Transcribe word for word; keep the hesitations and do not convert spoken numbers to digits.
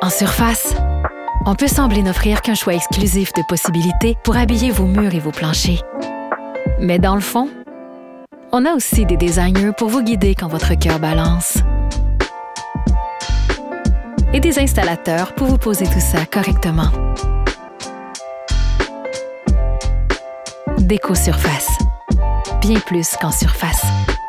En surface, on peut sembler n'offrir qu'un choix exclusif de possibilités pour habiller vos murs et vos planchers. Mais dans le fond, on a aussi des designers pour vous guider quand votre cœur balance. Et des installateurs pour vous poser tout ça correctement. Déco Surface. Bien plus qu'en surface.